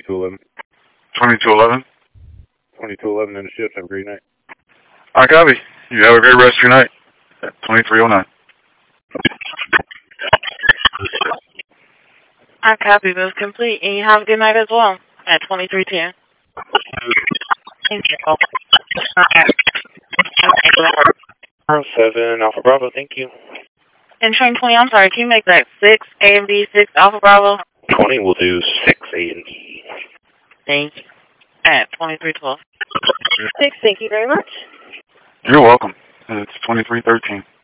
2211. 2211? 2211 in the shift. Have a great night. I copy. You have a great rest of your night at 2309. I copy. This complete. And you have a good night as well at 2310. Thank you. 7 Alpha Bravo, thank you. And train 20, I'm sorry, can you make that 6 A and B, 6 Alpha Bravo? 20 will do 6 A and B. Thank you. At 2312. 6, thank you very much. You're welcome. It's 2313.